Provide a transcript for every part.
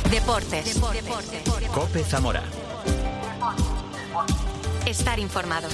Deportes. COPE Zamora. Estar informado.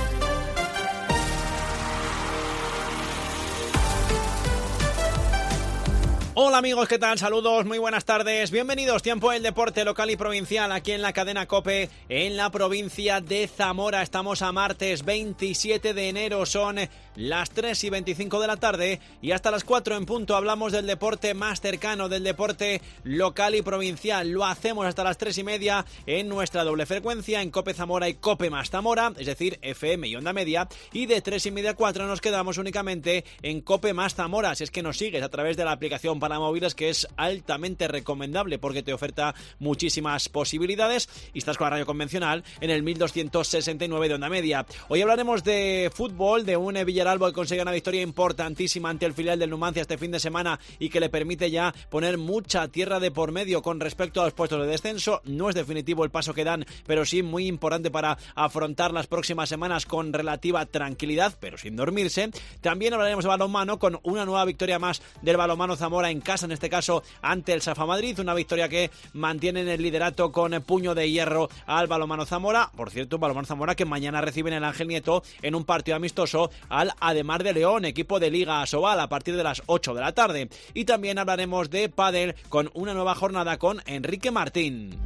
Hola amigos, ¿qué tal? Saludos, muy buenas tardes. Bienvenidos, tiempo del deporte local y provincial aquí en la cadena COPE en la provincia de Zamora. Estamos a martes 27 de enero, son las 3:25 de la tarde y hasta las 4 en punto hablamos del deporte más cercano, del deporte local y provincial. Lo hacemos hasta las 3:30 en nuestra doble frecuencia en COPE Zamora y COPE más Zamora, es decir, FM y onda media, y de 3:30 a 4 nos quedamos únicamente en COPE más Zamora. Si es que nos sigues a través de la aplicación para móviles, que es altamente recomendable porque te oferta muchísimas posibilidades, y estás con la radio convencional en el 1269 de onda media. Hoy hablaremos de fútbol, de un Villaralbo que consigue una victoria importantísima ante el filial del Numancia este fin de semana y que le permite ya poner mucha tierra de por medio con respecto a los puestos de descenso. No es definitivo el paso que dan, pero sí muy importante para afrontar las próximas semanas con relativa tranquilidad, pero sin dormirse. También hablaremos de balonmano con una nueva victoria más del balonmano Zamora en casa, en este caso ante el Safa Madrid, una victoria que mantiene en el liderato con puño de hierro al balonmano Zamora. Por cierto, un balonmano Zamora que mañana recibe en el Ángel Nieto en un partido amistoso al Ademar de León, equipo de Liga Asobal, a partir de las 8 de la tarde. Y también hablaremos de pádel con una nueva jornada con Enrique Martín.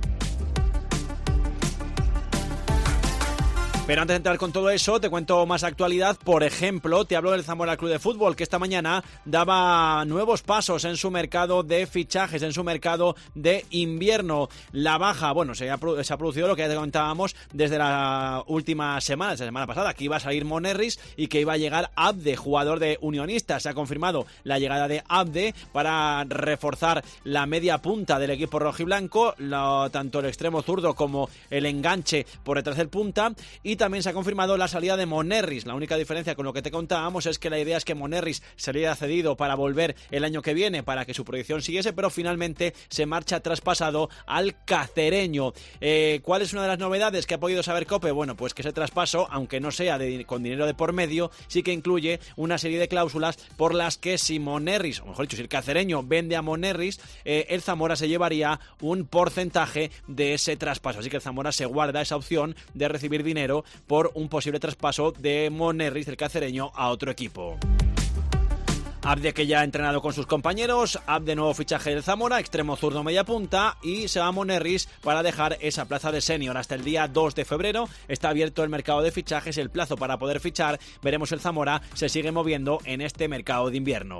Pero antes de entrar con todo eso, te cuento más actualidad. Por ejemplo, te hablo del Zamora Club de Fútbol, que esta mañana daba nuevos pasos en su mercado de fichajes, en su mercado de invierno. La baja, bueno, se ha producido lo que ya te comentábamos desde la última semana, desde la semana pasada, que iba a salir Monerris y que iba a llegar Abde, jugador de Unionistas. Se ha confirmado la llegada de Abde para reforzar la media punta del equipo rojiblanco, tanto el extremo zurdo como el enganche por detrás del punta. Y también se ha confirmado la salida de Monerris. La única diferencia con lo que te contábamos es que la idea es que Monerris sería cedido para volver el año que viene, para que su proyección siguiese, pero finalmente se marcha traspasado al cacereño. ¿Cuál es una de las novedades que ha podido saber COPE? Bueno, pues que ese traspaso, aunque no sea con dinero de por medio, sí que incluye una serie de cláusulas por las que si Monerris, o mejor dicho, si el cacereño vende a Monerris, el Zamora se llevaría un porcentaje de ese traspaso. Así que el Zamora se guarda esa opción de recibir dinero por un posible traspaso de Monerris, el cacereño, a otro equipo. Abde, que ya ha entrenado con sus compañeros, Abde nuevo fichaje del Zamora, extremo zurdo media punta, y se va a Monerris para dejar esa plaza de senior. Hasta el día 2 de febrero está abierto el mercado de fichajes, el plazo para poder fichar. Veremos el Zamora se sigue moviendo en este mercado de invierno.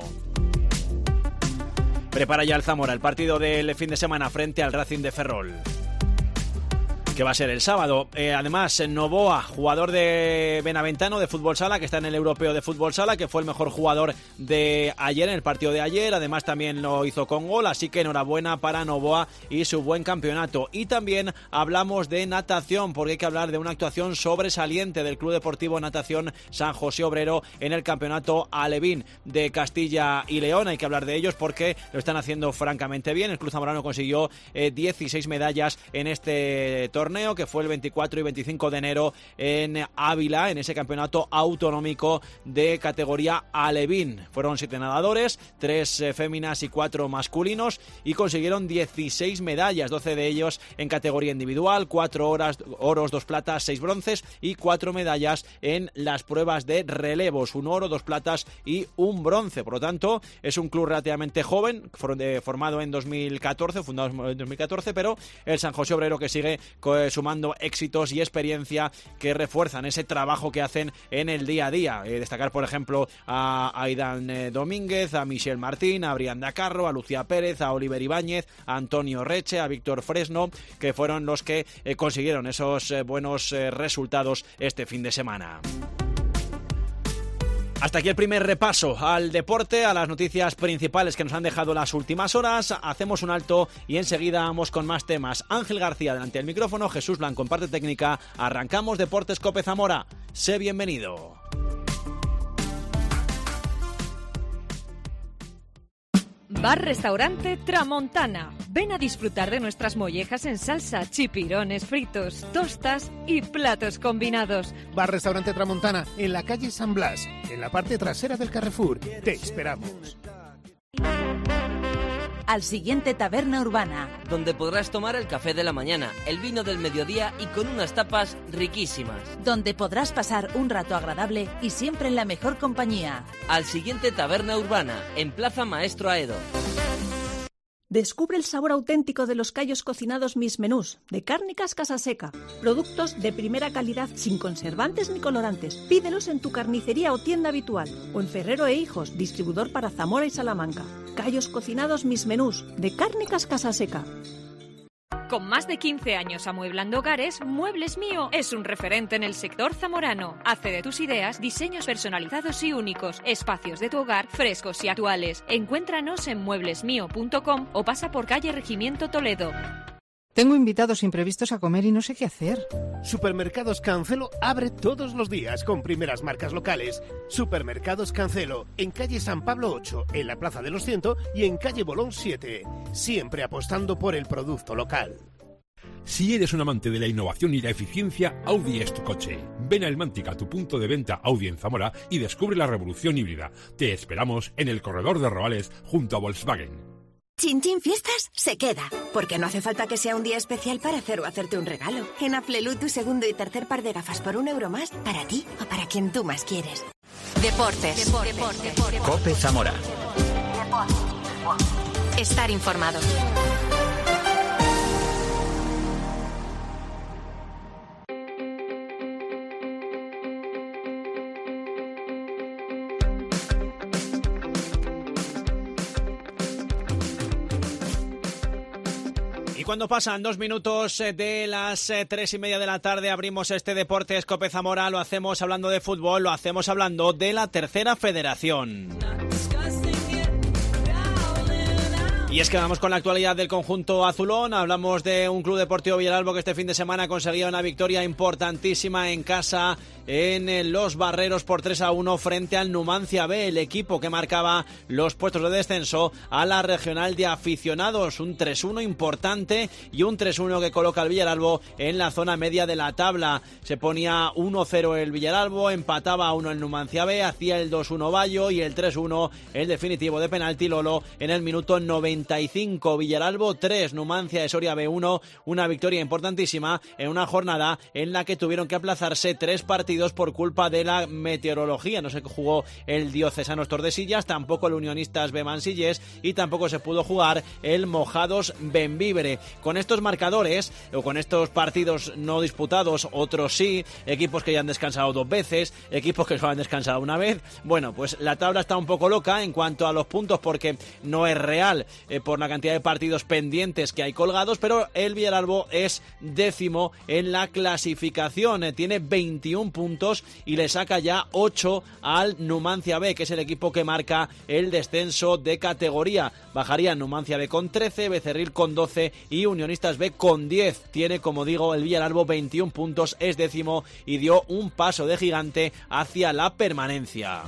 Prepara ya el Zamora el partido del fin de semana frente al Racing de Ferrol, que va a ser el sábado. Además, Novoa, jugador de Benaventano de fútbol sala, que está en el europeo de fútbol sala, que fue el mejor jugador de ayer, en el partido de ayer. Además, también lo hizo con gol, así que enhorabuena para Novoa y su buen campeonato. Y también hablamos de natación, porque hay que hablar de una actuación sobresaliente del Club Deportivo Natación San José Obrero en el campeonato alevín de Castilla y León. Hay que hablar de ellos porque lo están haciendo francamente bien. El Club Zamorano consiguió 16 medallas en este torneo, que fue el 24 y 25 de enero en Ávila, en ese campeonato autonómico de categoría alevín. Fueron 7 nadadores, 3 féminas y 4 masculinos, y consiguieron 16 medallas, 12 de ellos en categoría individual, 4 oros, 2 platas, 6 bronces y 4 medallas en las pruebas de relevos, 1 oro, 2 platas y 1 bronce. Por lo tanto, es un club relativamente joven, formado en 2014, fundado en 2014, pero el San José Obrero que sigue sumando éxitos y experiencia que refuerzan ese trabajo que hacen en el día a día. Destacar, por ejemplo, a Aidan Domínguez, a Michel Martín, a Brianda Carro, a Lucía Pérez, a Oliver Ibáñez, a Antonio Reche, a Víctor Fresno, que fueron los que consiguieron esos buenos resultados este fin de semana. Hasta aquí el primer repaso al deporte, a las noticias principales que nos han dejado las últimas horas. Hacemos un alto y enseguida vamos con más temas. Ángel García delante del micrófono, Jesús Blanco en parte técnica. Arrancamos Deportes COPE Zamora. Sé bienvenido. Bar-restaurante Tramontana. Ven a disfrutar de nuestras mollejas en salsa, chipirones fritos, tostas y platos combinados. Bar-restaurante Tramontana, en la calle San Blas, en la parte trasera del Carrefour. Te esperamos. Al Siguiente Taberna Urbana, donde podrás tomar el café de la mañana, el vino del mediodía y con unas tapas riquísimas. Donde podrás pasar un rato agradable y siempre en la mejor compañía. Al Siguiente Taberna Urbana, en Plaza Maestro Aedo. Descubre el sabor auténtico de los callos cocinados Mis Menús, de Cárnicas Casaseca. Productos de primera calidad, sin conservantes ni colorantes. Pídelos en tu carnicería o tienda habitual. O en Ferrero e Hijos, distribuidor para Zamora y Salamanca. Callos cocinados Mis Menús, de Cárnicas Casaseca. Con más de 15 años amueblando hogares, Muebles Mío es un referente en el sector zamorano. Hace de tus ideas diseños personalizados y únicos, espacios de tu hogar frescos y actuales. Encuéntranos en mueblesmio.com o pasa por calle Regimiento Toledo. Tengo invitados imprevistos a comer y no sé qué hacer. Supermercados Cancelo abre todos los días con primeras marcas locales. Supermercados Cancelo, en calle San Pablo 8, en la Plaza de los 100 y en calle Bolón 7. Siempre apostando por el producto local. Si eres un amante de la innovación y la eficiencia, Audi es tu coche. Ven a Elmántica, tu punto de venta Audi en Zamora, y descubre la revolución híbrida. Te esperamos en el corredor de Roales junto a Volkswagen. Chin Chin Fiestas se queda, porque no hace falta que sea un día especial para hacer o hacerte un regalo. En Aflelu, tu segundo y tercer par de gafas por €1 más, para ti o para quien tú más quieres. Deportes. COPE Zamora. Estar informado. Y cuando pasan 2 minutos de las 3:30 de la tarde, abrimos este Deportes COPE Zamora. Lo hacemos hablando de fútbol, lo hacemos hablando de la Tercera Federación. Y es que vamos con la actualidad del conjunto azulón. Hablamos de un Club Deportivo Villaralbo que este fin de semana conseguía una victoria importantísima en casa en Los Barreros por 3-1 frente al Numancia B, el equipo que marcaba los puestos de descenso a la regional de aficionados. Un 3-1 importante y un 3-1 que coloca al Villaralbo en la zona media de la tabla. Se ponía 1-0 el Villaralbo, empataba a 1 el Numancia B, hacía el 2-1 Bayo y el 3-1 el definitivo de penalti Lolo en el minuto 95. Villaralbo 3, Numancia de Soria B1, una victoria importantísima en una jornada en la que tuvieron que aplazarse 3 partidos por culpa de la meteorología. No se jugó el Diocesanos Tordesillas, tampoco el Unionistas B Mansilles y tampoco se pudo jugar el Mojados Bembibre. Con estos marcadores o con estos partidos no disputados, otros sí, equipos que ya han descansado 2 veces, equipos que solo han descansado una vez, bueno, pues la tabla está un poco loca en cuanto a los puntos porque no es real por la cantidad de partidos pendientes que hay colgados, pero el Villaralbo es 10º en la clasificación, tiene 21 puntos y le saca ya 8 al Numancia B, que es el equipo que marca el descenso de categoría. Bajaría Numancia B con 13, Becerril con 12 y Unionistas B con 10. Tiene, como digo, el Villaralbo 21 puntos, es 10º y dio un paso de gigante hacia la permanencia.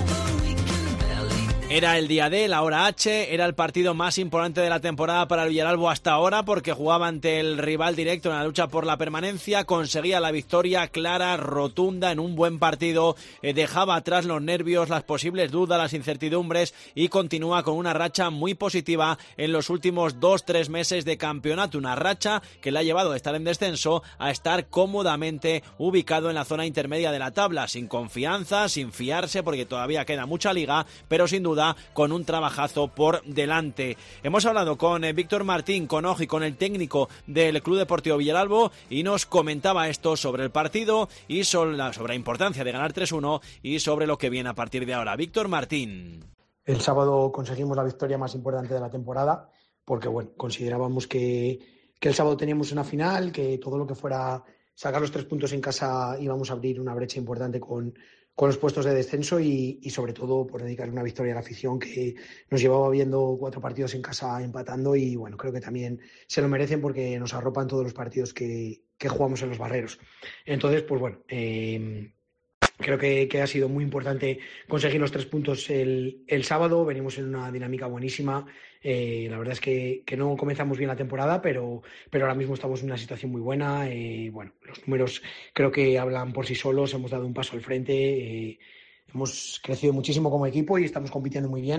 Era el día D, la hora H, era el partido más importante de la temporada para el Villaralbo hasta ahora porque jugaba ante el rival directo en la lucha por la permanencia, conseguía la victoria clara, rotunda, en un buen partido, dejaba atrás los nervios, las posibles dudas, las incertidumbres y continúa con una racha muy positiva en los últimos 2-3 meses de campeonato, una racha que le ha llevado de estar en descenso a estar cómodamente ubicado en la zona intermedia de la tabla, sin confianza, sin fiarse porque todavía queda mucha liga, pero sin duda con un trabajazo por delante. Hemos hablado con Víctor Martín, con Oji, con el técnico del Club Deportivo Villaralbo y nos comentaba esto sobre el partido y sobre la importancia de ganar 3-1 y sobre lo que viene a partir de ahora. Víctor Martín. El sábado conseguimos la victoria más importante de la temporada porque bueno, considerábamos que el sábado teníamos una final, que todo lo que fuera sacar los 3 puntos en casa íbamos a abrir una brecha importante con los puestos de descenso y sobre todo por dedicarle una victoria a la afición que nos llevaba viendo 4 partidos en casa empatando y bueno, creo que también se lo merecen porque nos arropan todos los partidos que jugamos en Los Barreros. Entonces, pues bueno, creo que ha sido muy importante conseguir los 3 puntos el sábado, venimos en una dinámica buenísima. La verdad es que no comenzamos bien la temporada, pero ahora mismo estamos en una situación muy buena. Bueno, los números creo que hablan por sí solos, hemos dado un paso al frente, hemos crecido muchísimo como equipo y estamos compitiendo muy bien.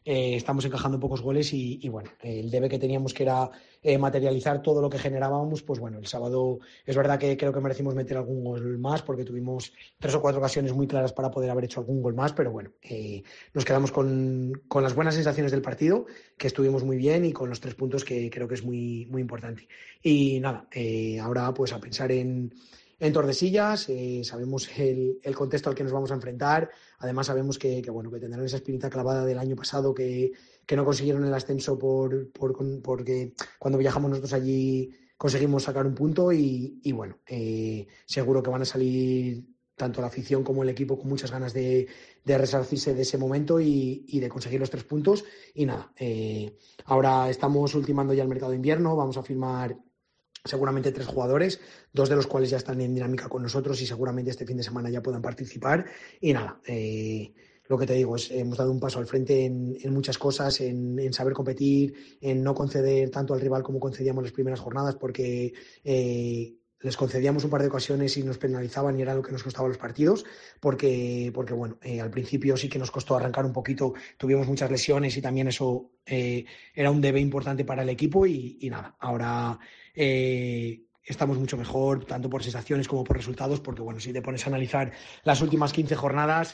estamos encajando pocos goles y bueno, el debe que teníamos, que era materializar todo lo que generábamos, pues bueno, el sábado es verdad que creo que merecimos meter algún gol más, porque tuvimos 3 o 4 ocasiones muy claras para poder haber hecho algún gol más, pero bueno, nos quedamos con las buenas sensaciones del partido, que estuvimos muy bien, y con los 3 puntos, que creo que es muy, muy importante. Y nada, ahora pues a pensar en Tordesillas. Sabemos el contexto al que nos vamos a enfrentar. Además sabemos que tendrán esa espinita clavada del año pasado, que no consiguieron el ascenso porque cuando viajamos nosotros allí conseguimos sacar un punto, y bueno, seguro que van a salir tanto la afición como el equipo con muchas ganas de resarcirse de ese momento y de conseguir los 3 puntos. Y nada, ahora estamos ultimando ya el mercado de invierno. Vamos a firmar seguramente 3 jugadores, 2 de los cuales ya están en dinámica con nosotros y seguramente este fin de semana ya puedan participar. Y nada, lo que te digo es, hemos dado un paso al frente en muchas cosas, en saber competir, en no conceder tanto al rival como concedíamos las primeras jornadas, porque les concedíamos un par de ocasiones y nos penalizaban, y era lo que nos costaba los partidos, porque bueno, al principio sí que nos costó arrancar un poquito, tuvimos muchas lesiones y también eso era un debe importante para el equipo. Y nada, ahora estamos mucho mejor, tanto por sensaciones como por resultados, porque bueno, si te pones a analizar las últimas 15 jornadas,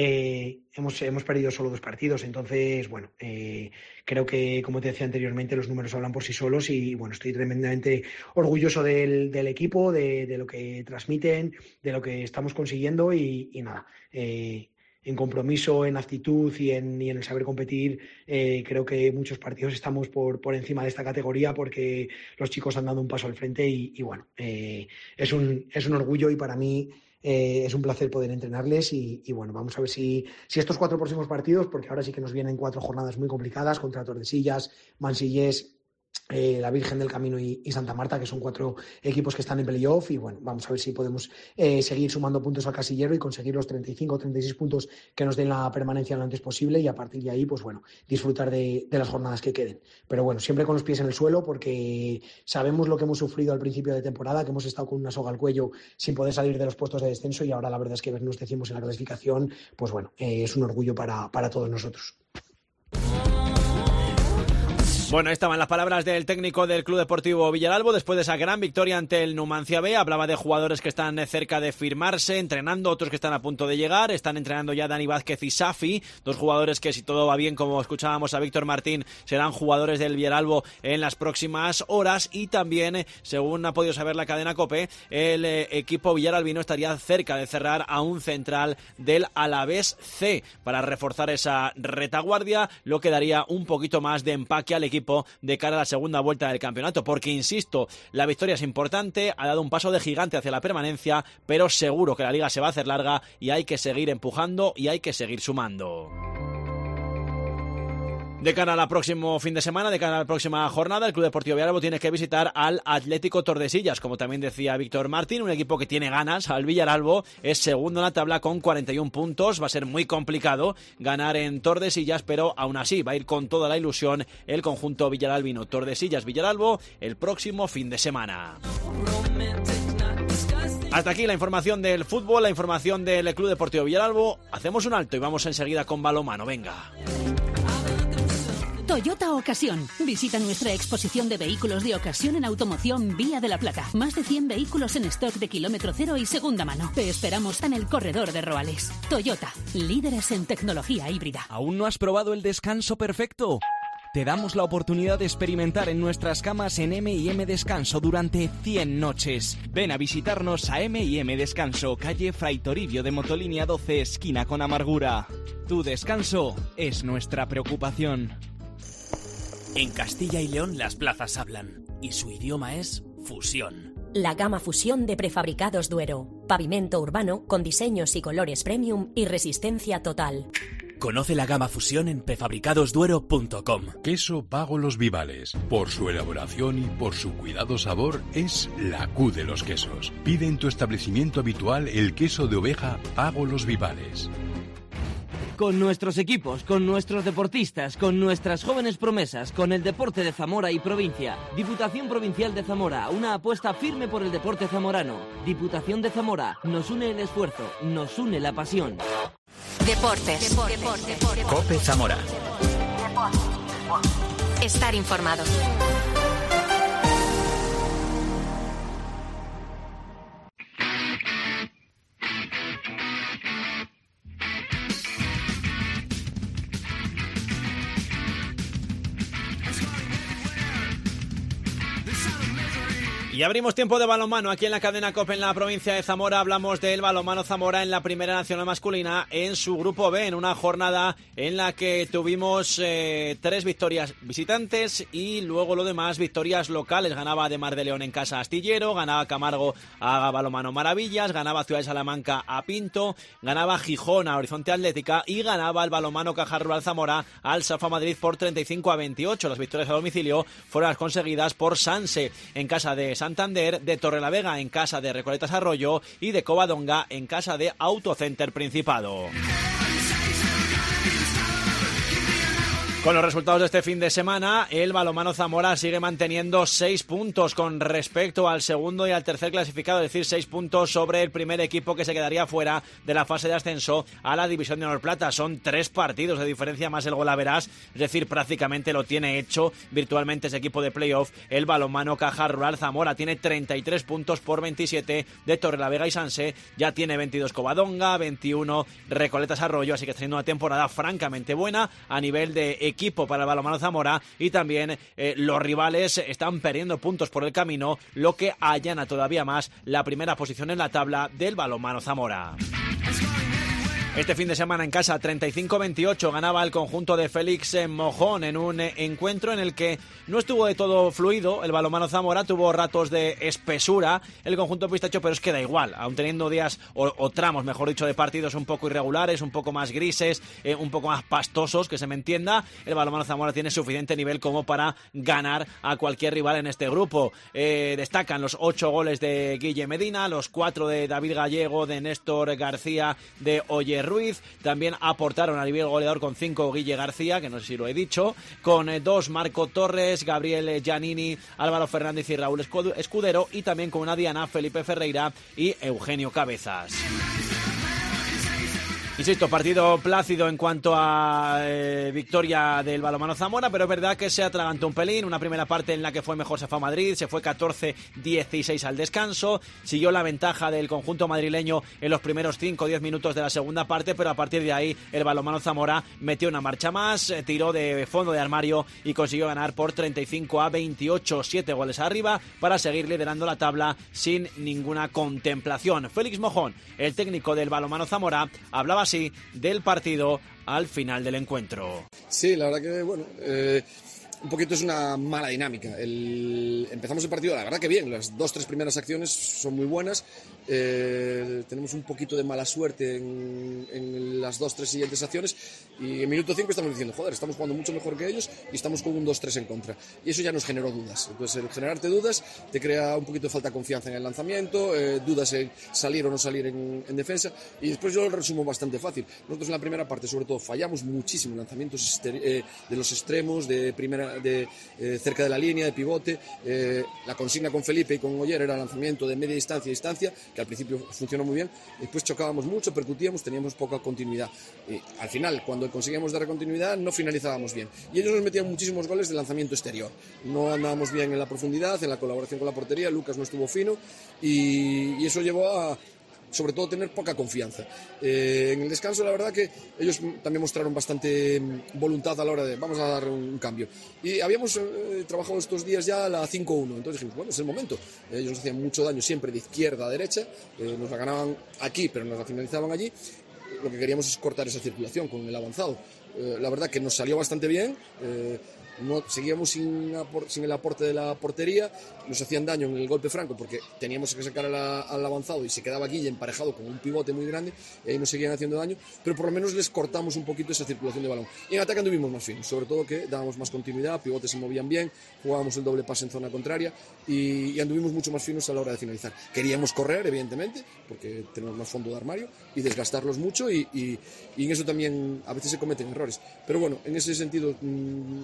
hemos perdido solo 2 partidos. Entonces, bueno, creo que, como te decía anteriormente, los números hablan por sí solos, y bueno, estoy tremendamente orgulloso del equipo, de lo que transmiten, de lo que estamos consiguiendo, y nada, en compromiso, en actitud y en el saber competir, creo que muchos partidos estamos por encima de esta categoría, porque los chicos han dado un paso al frente, y bueno, es un orgullo, y para mí es un placer poder entrenarles. Y bueno, vamos a ver si estos 4 próximos partidos, porque ahora sí que nos vienen 4 jornadas muy complicadas, contra Tordesillas, Mansillés, la Virgen del Camino y Santa Marta, que son 4 equipos que están en playoff. Y bueno, vamos a ver si podemos seguir sumando puntos al casillero y conseguir los 35 o 36 puntos que nos den la permanencia lo antes posible, y a partir de ahí, pues bueno, disfrutar de las jornadas que queden. Pero bueno, siempre con los pies en el suelo, porque sabemos lo que hemos sufrido al principio de temporada, que hemos estado con una soga al cuello sin poder salir de los puestos de descenso, y ahora la verdad es que vernos decimos en la clasificación, pues bueno, es un orgullo para todos nosotros. Bueno, estaban las palabras del técnico del Club Deportivo Villaralbo después de esa gran victoria ante el Numancia B. Hablaba de jugadores que están cerca de firmarse, entrenando, otros que están a punto de llegar. Están entrenando ya Dani Vázquez y Safi, 2 jugadores que, si todo va bien, como escuchábamos a Víctor Martín, serán jugadores del Villaralbo en las próximas horas. Y también, según ha podido saber la cadena COPE, el equipo villaralbino estaría cerca de cerrar a un central del Alavés C para reforzar esa retaguardia, lo que daría un poquito más de empaque al equipo de cara a la segunda vuelta del campeonato, porque insisto, la victoria es importante, ha dado un paso de gigante hacia la permanencia, pero seguro que la liga se va a hacer larga y hay que seguir empujando y hay que seguir sumando. De cara al próximo fin de semana, de cara a la próxima jornada, el Club Deportivo Villaralbo tiene que visitar al Atlético Tordesillas, como también decía Víctor Martín, un equipo que tiene ganas. Al Villaralbo es segundo en la tabla con 41 puntos, va a ser muy complicado ganar en Tordesillas, pero aún así va a ir con toda la ilusión el conjunto villaralbino. Tordesillas-Villaralbo el próximo fin de semana. Hasta aquí la información del fútbol, la información del Club Deportivo Villaralbo. Hacemos un alto y vamos enseguida con balonmano. Venga. Toyota Ocasión. Visita nuestra exposición de vehículos de ocasión en automoción Vía de la Plata. Más de 100 vehículos en stock de kilómetro cero y segunda mano. Te esperamos en el corredor de Roales. Toyota, líderes en tecnología híbrida. ¿Aún no has probado el descanso perfecto? Te damos la oportunidad de experimentar en nuestras camas en M&M Descanso durante 100 noches. Ven a visitarnos a M&M Descanso, calle Fray Toribio de Motolínea 12, esquina con Amargura. Tu descanso es nuestra preocupación. En Castilla y León las plazas hablan y su idioma es fusión. La gama Fusión de Prefabricados Duero. Pavimento urbano con diseños y colores premium y resistencia total. Conoce la gama Fusión en prefabricadosduero.com. Queso Pago Los Vivales. Por su elaboración y por su cuidado sabor, es la Q de los quesos. Pide en tu establecimiento habitual el queso de oveja Pago Los Vivales. Con nuestros equipos, con nuestros deportistas, con nuestras jóvenes promesas, con el deporte de Zamora y provincia. Diputación Provincial de Zamora, una apuesta firme por el deporte zamorano. Diputación de Zamora, nos une el esfuerzo, nos une la pasión. Deportes. COPE Zamora. Estar informado. Y abrimos tiempo de balonmano aquí en la cadena COPE en la provincia de Zamora. Hablamos del balonmano Zamora en la Primera Nacional Masculina en su grupo B, en una jornada en la que tuvimos 3 victorias visitantes y luego lo demás victorias locales. Ganaba de Mar de León en casa a Astillero, ganaba Camargo a Balonmano Maravillas, ganaba Ciudad de Salamanca a Pinto, ganaba Gijón a Horizonte Atlética y ganaba el balonmano Caja Rural Zamora al Safa Madrid por 35-28. Las victorias a domicilio fueron las conseguidas por Sanse en casa de Santander, de Torrelavega en casa de Recoletas Arroyo y de Covadonga en casa de Autocenter Principado. Con los resultados de este fin de semana, el balonmano Zamora sigue manteniendo 6 puntos con respecto al segundo y al tercer clasificado, es decir, 6 puntos sobre el primer equipo que se quedaría fuera de la fase de ascenso a la División de Honor Plata. Son 3 partidos de diferencia más el golaveras, es decir, prácticamente lo tiene hecho virtualmente ese equipo de playoff. El balonmano Caja Rural Zamora tiene 33 puntos por 27 de Torrelavega y Sanse, ya tiene 22 Covadonga, 21 Recoletas Arroyo, así que está teniendo una temporada francamente buena a nivel de equipo para el balonmano Zamora y también los rivales están perdiendo puntos por el camino, lo que allana todavía más la primera posición en la tabla del balonmano Zamora. Este fin de semana en casa 35-28 ganaba el conjunto de Félix Mojón en un encuentro en el que no estuvo de todo fluido. El balonmano Zamora tuvo ratos de espesura el conjunto pistacho, pero es que da igual, aun teniendo días o tramos, mejor dicho, de partidos un poco irregulares, un poco más grises, un poco más pastosos, que se me entienda. El balonmano Zamora tiene suficiente nivel como para ganar a cualquier rival en este grupo. Destacan los 8 goles de Guille Medina, los 4 de David Gallego, de Néstor García, de Oyer Ruiz. También aportaron a nivel goleador con 5 Guille García, que no sé si lo he dicho, con 2 Marco Torres, Gabriel Giannini, Álvaro Fernández y Raúl Escudero, y también con una diana Felipe Ferreira y Eugenio Cabezas. Insisto, partido plácido en cuanto a victoria del balonmano Zamora, pero es verdad que se atragantó un pelín. Una primera parte en la que fue mejor Safa Madrid, se fue 14-16 al descanso, siguió la ventaja del conjunto madrileño en los primeros 5-10 minutos de la segunda parte, pero a partir de ahí el balonmano Zamora metió una marcha más, tiró de fondo de armario y consiguió ganar por 35-28, 7 goles arriba para seguir liderando la tabla sin ninguna contemplación. Félix Mojón, el técnico del balonmano Zamora, hablaba así del partido al final del encuentro. Sí, la verdad que, bueno, un poquito es una mala dinámica. Empezamos el partido, la verdad que bien, las 2-3 primeras acciones son muy buenas. Tenemos un poquito de mala suerte en las 2-3 siguientes acciones y en minuto 5 estamos diciendo, joder, estamos jugando mucho mejor que ellos y estamos con un 2-3 en contra. Y eso ya nos generó dudas. Entonces, el generarte dudas te crea un poquito de falta de confianza en el lanzamiento, dudas en salir o no salir en defensa, y después yo lo resumo bastante fácil. Nosotros en la primera parte, sobre todo, fallamos muchísimo en lanzamientos de los extremos, de cerca de la línea, de pivote. La consigna con Felipe y con Oyer era lanzamiento de media distancia y distancia, que al principio funcionó muy bien. Después chocábamos mucho, percutíamos, teníamos poca continuidad. Al final, cuando conseguíamos dar continuidad, no finalizábamos bien. Y ellos nos metían muchísimos goles de lanzamiento exterior. No andábamos bien en la profundidad, en la colaboración con la portería. Lucas no estuvo fino y eso llevó a, sobre todo, tener poca confianza. En el descanso, la verdad que ellos también mostraron bastante voluntad a la hora de vamos a dar un cambio. Y habíamos trabajado estos días ya la 5-1, entonces dijimos, bueno, es el momento. Ellos nos hacían mucho daño siempre de izquierda a derecha, nos la ganaban aquí, pero nos la finalizaban allí. Lo que queríamos es cortar esa circulación con el avanzado. La verdad que nos salió bastante bien. No, seguíamos sin el aporte de la portería, nos hacían daño en el golpe franco porque teníamos que sacar al avanzado y se quedaba Guille emparejado con un pivote muy grande y ahí nos seguían haciendo daño, pero por lo menos les cortamos un poquito esa circulación de balón. Y en ataque anduvimos más finos, sobre todo que dábamos más continuidad, pivotes se movían bien, jugábamos el doble pase en zona contraria y anduvimos mucho más finos a la hora de finalizar. Queríamos correr, evidentemente, porque tenemos más fondo de armario y desgastarlos mucho y en eso también a veces se cometen errores. Pero bueno, en ese sentido, contento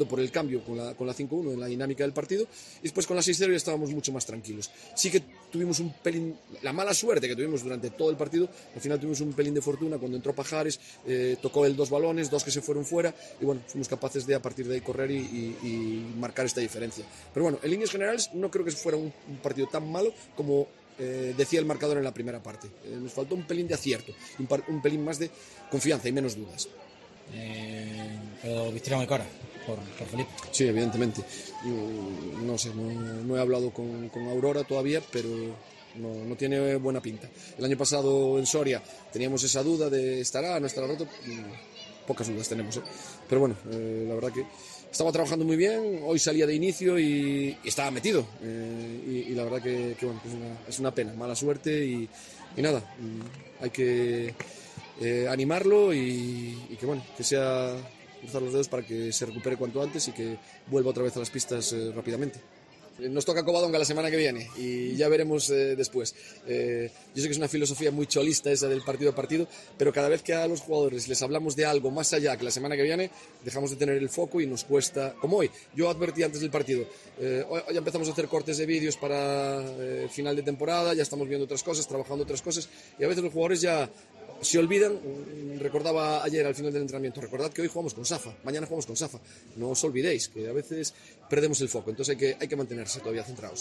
poquito por el cambio con la 5-1 en la dinámica del partido, y después con la 6-0 ya estábamos mucho más tranquilos. Sí que tuvimos un pelín, la mala suerte que tuvimos durante todo el partido, al final tuvimos un pelín de fortuna cuando entró Pajares, tocó él 2 balones, 2 que se fueron fuera, y bueno, fuimos capaces de a partir de ahí correr y marcar esta diferencia. Pero bueno, en líneas generales no creo que fuera un partido tan malo como decía el marcador en la primera parte. Nos faltó un pelín de acierto, un pelín más de confianza y menos dudas. Pero vistiera muy cara por Felipe. Sí, evidentemente. No sé, no he hablado con Aurora todavía, pero no tiene buena pinta. El año pasado en Soria teníamos esa duda de estará, no estará roto. Pocas dudas tenemos, pero bueno, la verdad que estaba trabajando muy bien, hoy salía de inicio y estaba metido, y la verdad que bueno, es una pena, mala suerte y nada, hay que animarlo y que bueno, que sea cruzar los dedos para que se recupere cuanto antes y que vuelva otra vez a las pistas rápidamente. Nos toca Covadonga la semana que viene y ya veremos después. Yo sé que es una filosofía muy cholista esa del partido a partido, pero cada vez que a los jugadores les hablamos de algo más allá que la semana que viene, dejamos de tener el foco y nos cuesta, como hoy. Yo advertí antes del partido, hoy ya empezamos a hacer cortes de vídeos para final de temporada, ya estamos viendo otras cosas, trabajando otras cosas, y a veces los jugadores ya se olvidan. Recordaba ayer al final del entrenamiento, recordad que hoy jugamos con Safa, mañana jugamos con Safa, no os olvidéis que a veces perdemos el foco, entonces hay que mantenerse todavía centrados.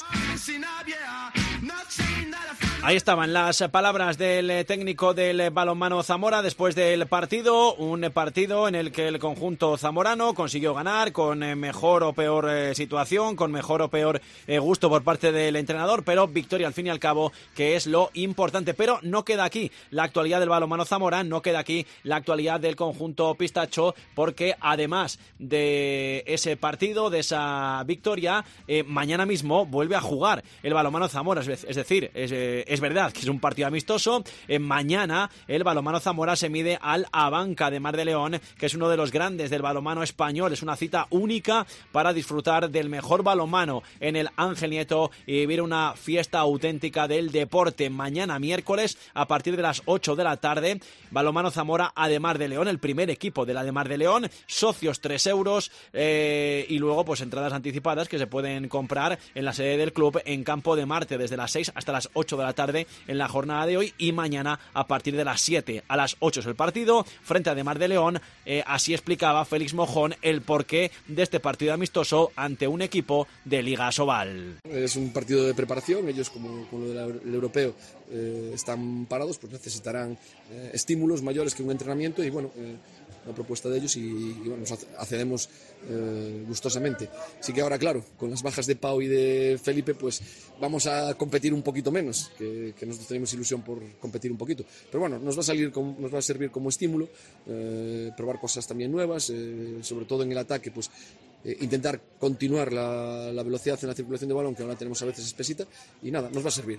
Ahí estaban las palabras del técnico del balonmano Zamora después del partido, un partido en el que el conjunto zamorano consiguió ganar con mejor o peor situación, con mejor o peor gusto por parte del entrenador, pero victoria al fin y al cabo, que es lo importante. Pero no queda aquí la actualidad del balonmano Zamora, no queda aquí la actualidad del conjunto pistacho, porque además de ese partido, de esa victoria, mañana mismo vuelve a jugar el balonmano Zamora, es decir, es verdad que es un partido amistoso. Mañana el balonmano Zamora se mide al Abanca de Mar de León, que es uno de los grandes del balonmano español. Es una cita única para disfrutar del mejor balonmano en el Ángel Nieto y vivir una fiesta auténtica del deporte. Mañana miércoles a partir de las 8 de la tarde, balonmano Zamora a de Mar de León, el primer equipo de la de Mar de León, socios 3 euros, y luego pues entradas anticipadas que se pueden comprar en la sede del club en Campo de Marte desde las 6 hasta las 8 de la tarde en la jornada de hoy, y mañana a partir de las 7 a las 8 es el partido frente a de Mar de León. Así explicaba Félix Mojón el porqué de este partido amistoso ante un equipo de Liga Asobal. Es un partido de preparación, ellos como lo del europeo están parados, pues necesitarán estímulos mayores que un entrenamiento y bueno, la propuesta de ellos y bueno, nos accedemos gustosamente. Así que ahora, claro, con las bajas de Pau y de Felipe, pues vamos a competir un poquito menos, que nosotros tenemos ilusión por competir un poquito. Pero bueno, nos va a servir como estímulo, probar cosas también nuevas, sobre todo en el ataque, pues intentar continuar la velocidad en la circulación de balón, que ahora tenemos a veces espesita, y nada, nos va a servir.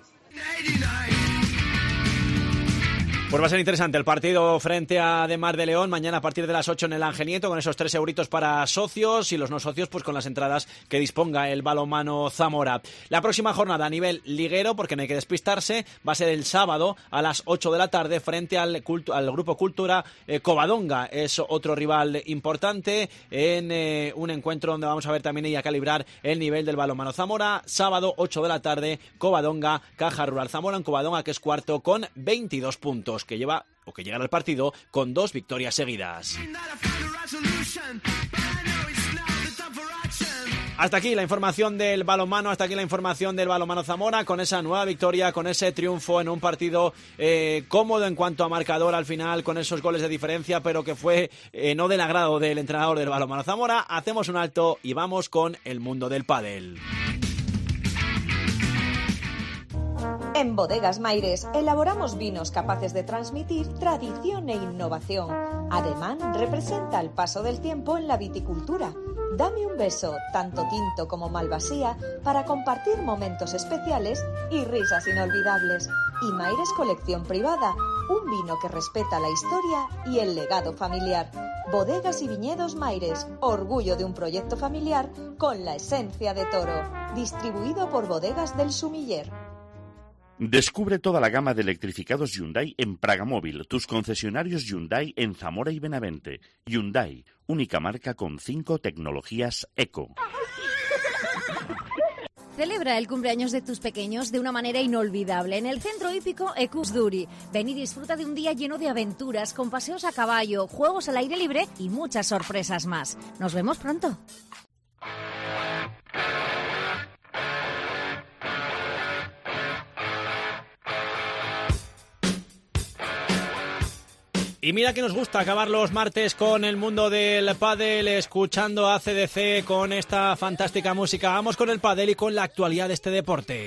Pues va a ser interesante el partido frente a de Mar de León mañana a partir de las 8 en el Ángel Nieto, con esos 3 euritos para socios y los no socios pues con las entradas que disponga el balonmano Zamora. La próxima jornada a nivel liguero, porque no hay que despistarse, va a ser el sábado a las 8 de la tarde frente al Grupo Cultura Covadonga. Es otro rival importante en un encuentro donde vamos a ver también y a calibrar el nivel del balonmano Zamora. Sábado 8 de la tarde, Covadonga, Caja Rural Zamora, en Covadonga, que es cuarto con 22 puntos. Que llegará al partido con 2 victorias seguidas. Hasta aquí la información del balonmano, hasta aquí la información del balonmano Zamora, con esa nueva victoria, con ese triunfo en un partido cómodo en cuanto a marcador al final, con esos goles de diferencia, pero que fue no del agrado del entrenador del balonmano Zamora. Hacemos un alto y vamos con el mundo del pádel. En Bodegas Maires elaboramos vinos capaces de transmitir tradición e innovación. Ademán representa el paso del tiempo en la viticultura. Dame un beso, tanto tinto como malvasía, para compartir momentos especiales y risas inolvidables. Y Maires Colección Privada, un vino que respeta la historia y el legado familiar. Bodegas y viñedos Maires, orgullo de un proyecto familiar con la esencia de toro. Distribuido por Bodegas del Sumiller. Descubre toda la gama de electrificados Hyundai en Pragamóvil, tus concesionarios Hyundai en Zamora y Benavente. Hyundai, única marca con 5 tecnologías eco. Celebra el cumpleaños de tus pequeños de una manera inolvidable en el centro hípico Equus-Duri. Ven y disfruta de un día lleno de aventuras, con paseos a caballo, juegos al aire libre y muchas sorpresas más. Nos vemos pronto. Y mira que nos gusta acabar los martes con el mundo del pádel, escuchando AC/DC con esta fantástica música. Vamos con el pádel y con la actualidad de este deporte.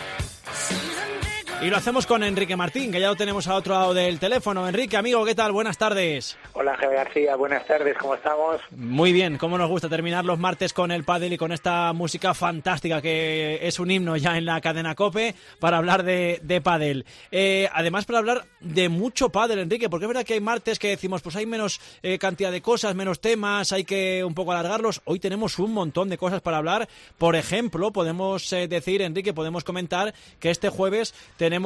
Y lo hacemos con Enrique Martín, que ya lo tenemos al otro lado del teléfono. Enrique, amigo, ¿qué tal? Buenas tardes. Hola, Ángel García, buenas tardes, ¿cómo estamos? Muy bien, cómo nos gusta terminar los martes con el pádel y con esta música fantástica que es un himno ya en la cadena COPE para hablar de pádel. Además, para hablar de mucho pádel, Enrique, porque es verdad que hay martes que decimos, pues hay menos cantidad de cosas, menos temas, hay que un poco alargarlos. Hoy tenemos un montón de cosas para hablar. Por ejemplo, podemos decir, Enrique, podemos comentar que este jueves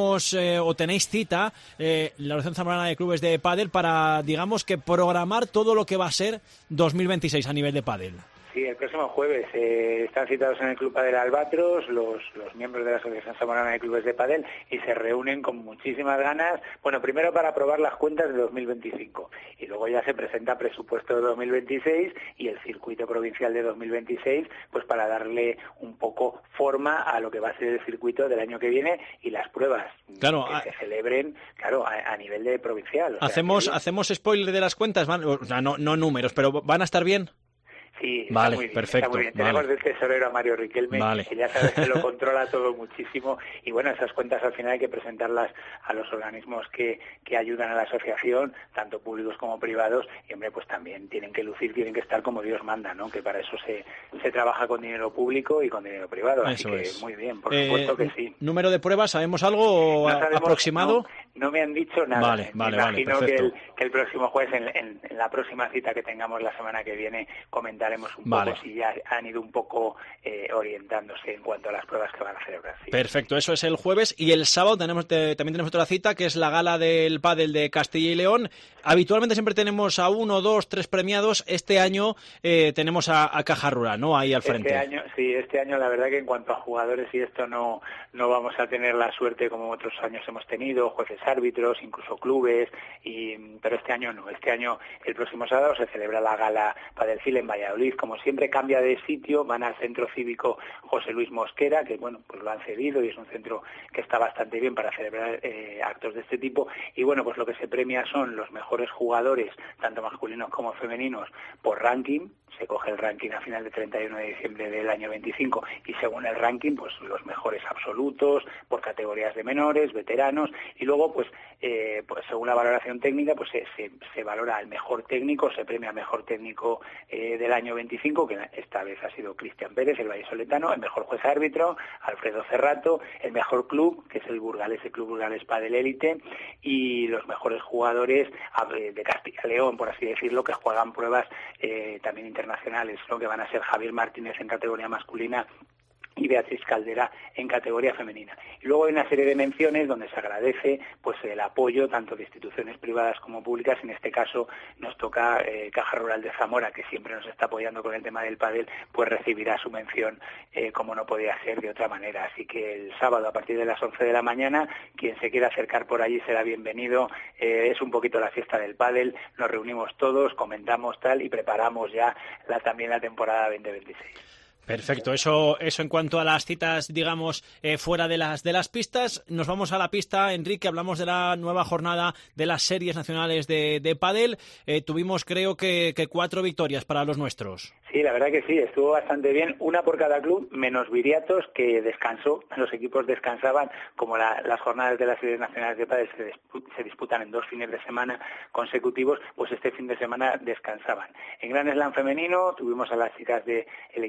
tenéis cita la Asociación Zamorana de Clubes de Pádel para, digamos, que programar todo lo que va a ser 2026 a nivel de pádel. Sí, el próximo jueves están citados en el Club Padel Albatros los miembros de la Asociación Zamorana de Clubes de Padel y se reúnen con muchísimas ganas, bueno, primero para aprobar las cuentas de 2025 y luego ya se presenta presupuesto de 2026 y el circuito provincial de 2026, pues para darle un poco forma a lo que va a ser el circuito del año que viene y las pruebas que se celebren, claro, a nivel de provincial. ¿Hacemos spoiler de las cuentas? O sea, no números, pero ¿van a estar bien? Sí, vale, muy bien, perfecto. Está muy bien. Tenemos del tesorero a Mario Riquelme, que ya sabes que lo controla todo muchísimo. Y bueno, esas cuentas al final hay que presentarlas a los organismos que ayudan a la asociación, tanto públicos como privados. Y hombre, pues también tienen que lucir, tienen que estar como Dios manda, ¿no? Que para eso se trabaja con dinero público y con dinero privado. Así que muy bien, por supuesto que sí. ¿Número de pruebas? ¿Sabemos algo aproximado? No me han dicho nada. Vale, me imagino que el próximo jueves, en la próxima cita que tengamos la semana que viene, comentaremos un poco si ya han ido un poco orientándose en cuanto a las pruebas que van a celebrar. Sí. Perfecto, eso es el jueves. Y el sábado también tenemos otra cita, que es la gala del pádel de Castilla y León. Habitualmente siempre tenemos a 1, 2, 3 premiados. Este año tenemos a Caja Rural, ¿no? Ahí al frente. Este año la verdad que en cuanto a jugadores y esto no vamos a tener la suerte como otros años hemos tenido, jueces árbitros, incluso clubes, pero este año no. Este año, el próximo sábado, se celebra la gala Padelcil en Valladolid. Como siempre, cambia de sitio, van al Centro Cívico José Luis Mosquera, que bueno, pues lo han cedido y es un centro que está bastante bien para celebrar actos de este tipo. Y bueno, pues lo que se premia son los mejores jugadores, tanto masculinos como femeninos, por ranking. Se coge el ranking a final de 31 de diciembre del año 25 y según el ranking, pues los mejores absolutos, por categorías de menores, veteranos, y luego pues según la valoración técnica, pues se valora al mejor técnico, se premia al mejor técnico del año 25, que esta vez ha sido Cristian Pérez, el vallisoletano, el mejor juez árbitro, Alfredo Cerrato, el mejor club, que es el Burgales, el Club Burgales Padel Élite, y los mejores jugadores de Castilla y León, por así decirlo, que juegan pruebas también internacionales, ¿no? Que van a ser Javier Martínez en categoría masculina y Beatriz Caldera en categoría femenina. Y luego hay una serie de menciones donde se agradece pues el apoyo tanto de instituciones privadas como públicas. En este caso nos toca Caja Rural de Zamora, que siempre nos está apoyando con el tema del pádel, pues recibirá su mención como no podía ser de otra manera. Así que el sábado a partir de las 11 de la mañana, quien se quiera acercar por allí será bienvenido. Es un poquito la fiesta del pádel, nos reunimos todos, comentamos tal y preparamos ya también la temporada 2026. Perfecto, eso en cuanto a las citas, digamos, fuera de las pistas. Nos vamos a la pista, Enrique, hablamos de la nueva jornada de las series nacionales de pádel. Tuvimos, creo que 4 victorias para los nuestros. Sí, la verdad que sí, estuvo bastante bien, una por cada club, menos Viriatos, que descansó, los equipos descansaban, como las jornadas de las series nacionales de pádel se disputan en 2 fines de semana consecutivos, pues este fin de semana descansaban. En Gran Slam femenino tuvimos a las chicas del equipo pádel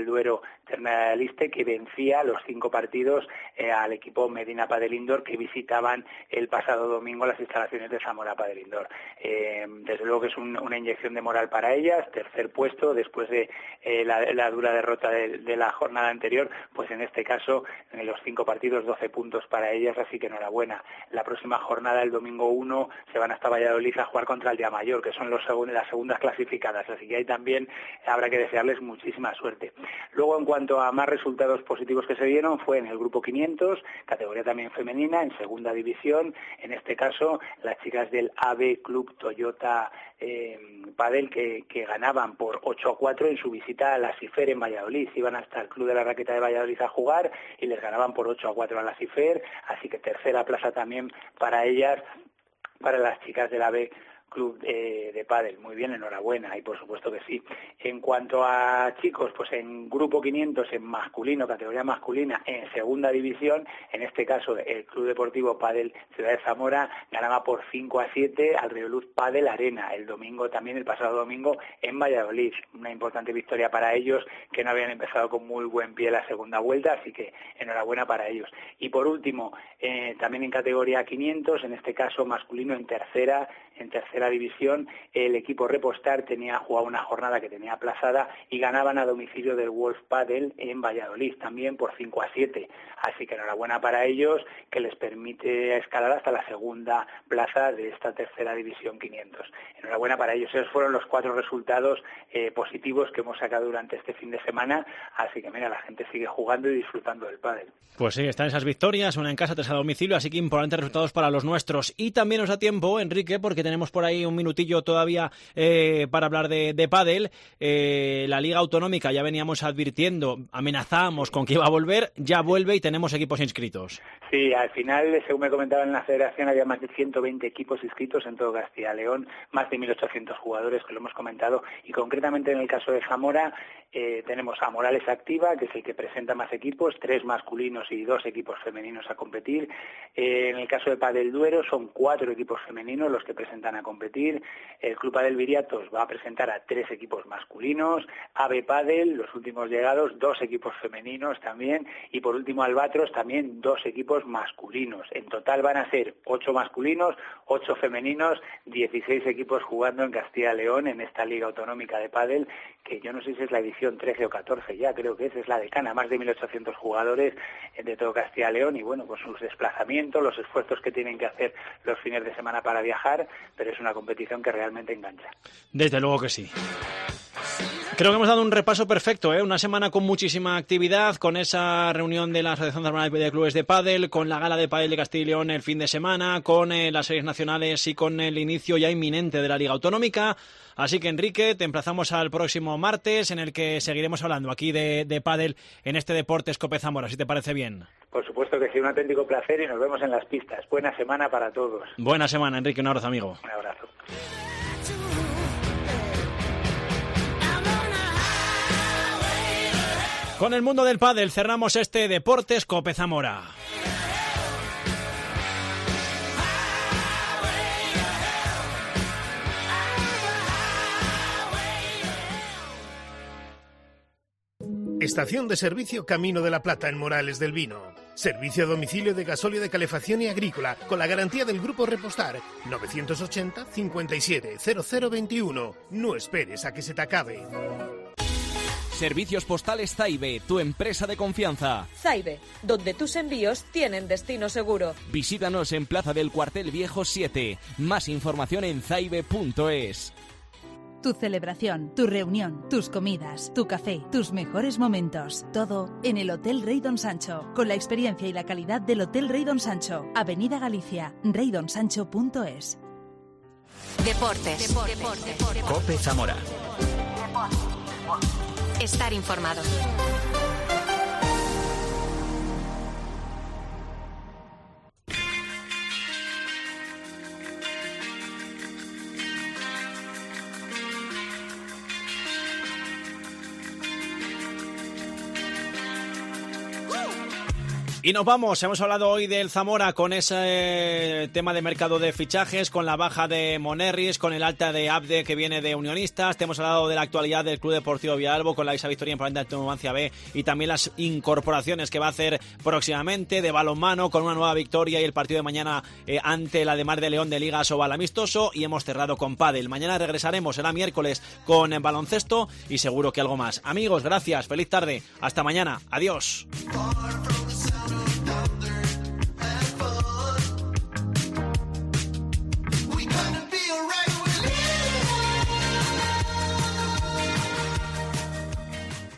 Padel Duero Ternera de Liste, que vencía los 5 partidos al equipo Medina Padel Indoor, que visitaban el pasado domingo las instalaciones de Zamora Padel Indoor. Desde luego que es una inyección de moral para ellas, tercer puesto después de la dura derrota de la jornada anterior, pues en este caso en los 5 partidos 12 puntos para ellas, así que enhorabuena. La próxima jornada, el domingo 1, se van hasta Valladolid a jugar contra el Diamayor, que son las segundas clasificadas, así que ahí también habrá que desearles muchísima suerte. Luego, en cuanto a más resultados positivos que se dieron, fue en el grupo 500, categoría también femenina, en segunda división, en este caso las chicas del AB Club Toyota Padel, que ganaban por 8-4 en su visita a la CIFER en Valladolid. Iban hasta el Club de la Raqueta de Valladolid a jugar y les ganaban por 8-4 a la CIFER, así que tercera plaza también para ellas, para las chicas del AB Club de Pádel. Muy bien, enhorabuena, y por supuesto que sí. En cuanto a chicos, pues en grupo 500, en masculino, categoría masculina, en segunda división, en este caso el Club Deportivo Pádel Ciudad de Zamora ganaba por 5-7 al Rioluz Pádel Arena, el pasado domingo en Valladolid. Una importante victoria para ellos, que no habían empezado con muy buen pie la segunda vuelta, así que enhorabuena para ellos. Y por último, también en categoría 500, en este caso masculino, en tercera división, el equipo Repostar jugaba una jornada que tenía aplazada y ganaban a domicilio del Wolf Padel en Valladolid, también por 5-7. Así que enhorabuena para ellos, que les permite escalar hasta la segunda plaza de esta tercera división 500. Enhorabuena para ellos. Esos fueron los 4 resultados positivos que hemos sacado durante este fin de semana. Así que mira, la gente sigue jugando y disfrutando del pádel. Pues sí, están esas victorias, una en casa, 3 a domicilio, así que importantes resultados para los nuestros. Y también nos da tiempo, Enrique, porque tenemos por ahí un minutillo todavía para hablar de pádel. La Liga Autonómica, ya veníamos advirtiendo, amenazábamos con que iba a volver, ya vuelve y tenemos equipos inscritos. Sí, al final, según me comentaban en la federación, había más de 120 equipos inscritos en todo Castilla y León, más de 1.800 jugadores, que lo hemos comentado, y concretamente en el caso de Zamora tenemos a Morales Activa, que es el que presenta más equipos, 3 masculinos y 2 equipos femeninos a competir. En el caso de Padel Duero son 4 equipos femeninos los que presentan a competir. El Club Padel Viriatos va a presentar a 3 equipos masculinos. AB Padel, los últimos llegados, 2 equipos femeninos también. Y por último Albatros, también 2 equipos masculinos. En total van a ser 8 masculinos, 8 femeninos, 16 equipos jugando en Castilla y León en esta Liga Autonómica de Pádel, que yo no sé si es la edición 13 o 14 ya, creo que es la decana, más de 1.800 jugadores de todo Castilla y León, y bueno, pues sus desplazamientos, los esfuerzos que tienen que hacer los fines de semana para viajar, pero es una competición que realmente engancha. Desde luego que sí. Creo que hemos dado un repaso perfecto, una semana con muchísima actividad, con esa reunión de la Asociación de Clubes de Pádel, con la Gala de Pádel de Castilla y León el fin de semana, con las series nacionales y con el inicio ya inminente de la Liga Autonómica. Así que, Enrique, te emplazamos al próximo martes, en el que seguiremos hablando aquí de pádel en este Deportes Cope Zamora, si te parece bien. Por supuesto que sí, un auténtico placer, y nos vemos en las pistas. Buena semana para todos. Buena semana, Enrique, un abrazo, amigo. Un abrazo. Con el mundo del pádel cerramos este Deportes Cope Zamora. Estación de servicio Camino de la Plata en Morales del Vino. Servicio a domicilio de gasóleo de calefacción y agrícola con la garantía del Grupo Repostar. 980 57 0021. No esperes a que se te acabe. Servicios Postales Zaibe, tu empresa de confianza. Zaibe, donde tus envíos tienen destino seguro. Visítanos en Plaza del Cuartel Viejo 7. Más información en zaibe.es. Tu celebración, tu reunión, tus comidas, tu café, tus mejores momentos. Todo en el Hotel Rey Don Sancho. Con la experiencia y la calidad del Hotel Rey Don Sancho. Avenida Galicia, reydonsancho.es. Deportes. Cope Zamora. Estar informado. Y nos vamos, hemos hablado hoy del Zamora con ese tema de mercado de fichajes, con la baja de Monerris, con el alta de Abde que viene de Unionistas. Te hemos hablado de la actualidad del Club Deportivo Villalbo con esa victoria importante ante Numancia B y también las incorporaciones que va a hacer próximamente de balonmano con una nueva victoria y el partido de mañana ante la de Mar de León de Liga Sobal amistoso, y hemos cerrado con pádel. Mañana regresaremos, será miércoles, con baloncesto y seguro que algo más. Amigos, gracias, feliz tarde, hasta mañana, adiós.